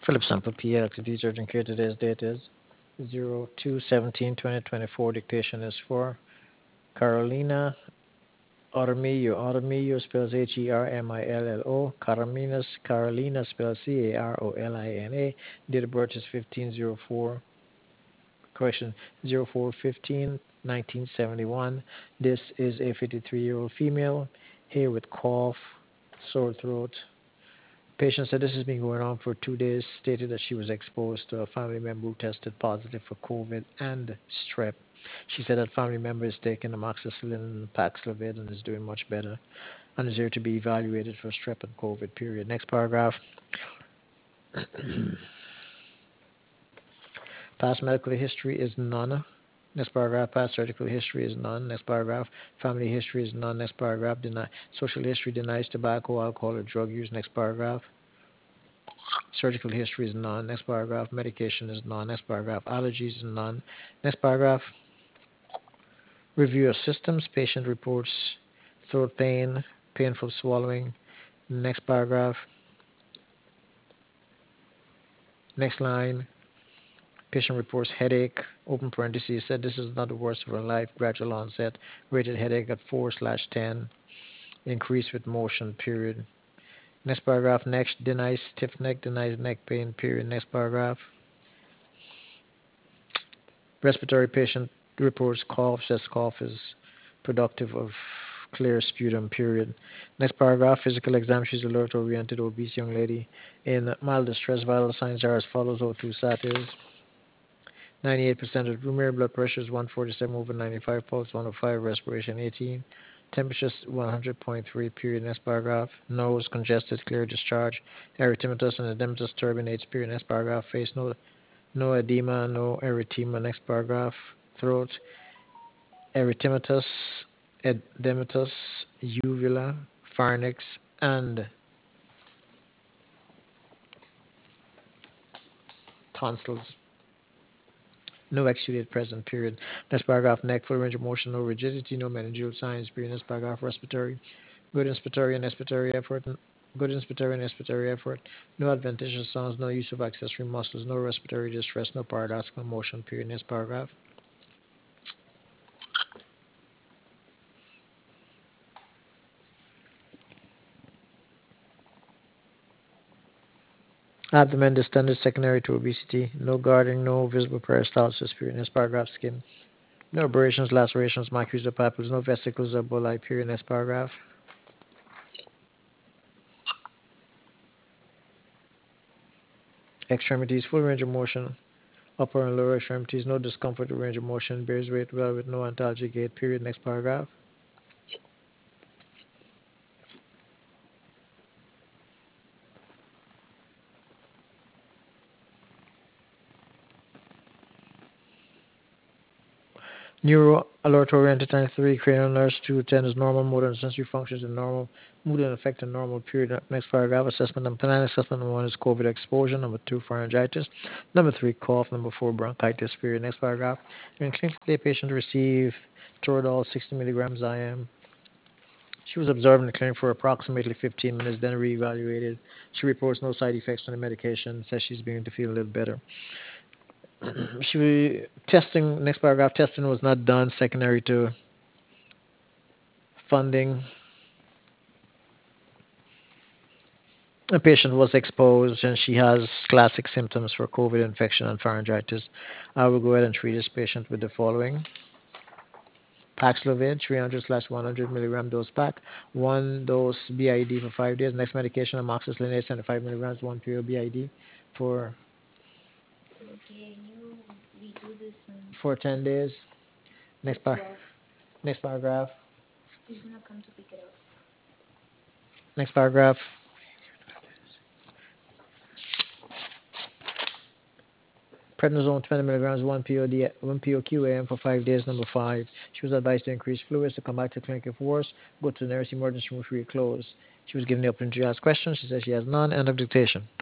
Philip Sample PL activity urgent care. Today's date is 02/17/2024. Dictation is for Carolina Armillo. Armillo spells Hermillo. Carolina spells Carolina. Date of birth is 1504. Correction, 04/15/1971. This is a 53-year-old female here with cough, sore throat. Patient said this has been going on for 2 days. Stated that she was exposed to a family member who tested positive for COVID and strep. She said that family member is taking amoxicillin, Paxlovid, and is doing much better and is here to be evaluated for strep and COVID. Period. Next paragraph. Past medical history is none. Next paragraph. Past surgical history is none. Next paragraph. Family history is none. Next paragraph. Social history denies tobacco, alcohol, or drug use. Next paragraph. Surgical history is none. Next paragraph. Medication is none. Next paragraph. Allergies is none. Next paragraph. Review of systems. Patient reports throat pain, painful swallowing. Next paragraph. Next line. Patient reports headache. Open parentheses said this is not the worst of her life. Gradual onset. Rated headache at 4/10. Increase with motion. Period. Next paragraph. Next denies stiff neck. Denies neck pain. Period. Next paragraph. Respiratory patient reports cough, says cough is productive of clear sputum, period. Next paragraph, physical exam, she's alert oriented, obese young lady. In mild distress, vital signs are as follows: O2 sat is 98% of room blood pressure is 147 over 95, pulse 105, respiration 18, temperature 100.3, period. Next paragraph, nose congested, clear discharge, erythematous and edematous turbinates, period. Next paragraph, face no edema, no erythema. Next paragraph, throat erythematous, edematous, uvula, pharynx, and tonsils. No exudate present, period. Next paragraph, neck, full range of motion, no rigidity, no meningeal signs, period. Next paragraph, respiratory, good inspiratory and expiratory effort, good inspiratory and expiratory effort, no adventitious sounds, no use of accessory muscles, no respiratory distress, no paradoxical motion, period. Next paragraph. Abdomen distended secondary to obesity, no guarding, no visible peristalsis, period. Next paragraph, skin. No abrasions, lacerations, maculae or papules, no vesicles or bulli, period. Next paragraph. Extremities, full range of motion, upper and lower extremities, no discomfort or range of motion, bears weight well with no antalgic gait, period. Next paragraph. Neuro alert oriented 93, cranial nerves 210 is normal, motor and sensory functions are normal, mood and affect are normal, period. Next paragraph, assessment and plan. Assessment number 1 is COVID exposure, number 2, pharyngitis, number 3, cough, number 4, bronchitis, period. Next paragraph, in clinical day, patient received Toradol 60 milligrams IM. She was observed in the clinic for approximately 15 minutes, then reevaluated. She reports no side effects from the medication, says she's beginning to feel a little better. Testing, next paragraph, testing was not done secondary to funding. The patient was exposed and she has classic symptoms for COVID infection and pharyngitis. I will go ahead and treat this patient with the following. Paxlovid, 300/100 milligram dose pack, one dose BID for 5 days. Next medication, amoxicillin 75 milligrams, one pill BID for 10 days. Next, next paragraph. Next paragraph. Prednisone 20 milligrams, 1 POQ AM for 5 days. Number 5. She was advised to increase fluids to come back to clinic if worse. Go to the nearest emergency room free close. She was given the opportunity to ask questions. She says she has none. End of dictation.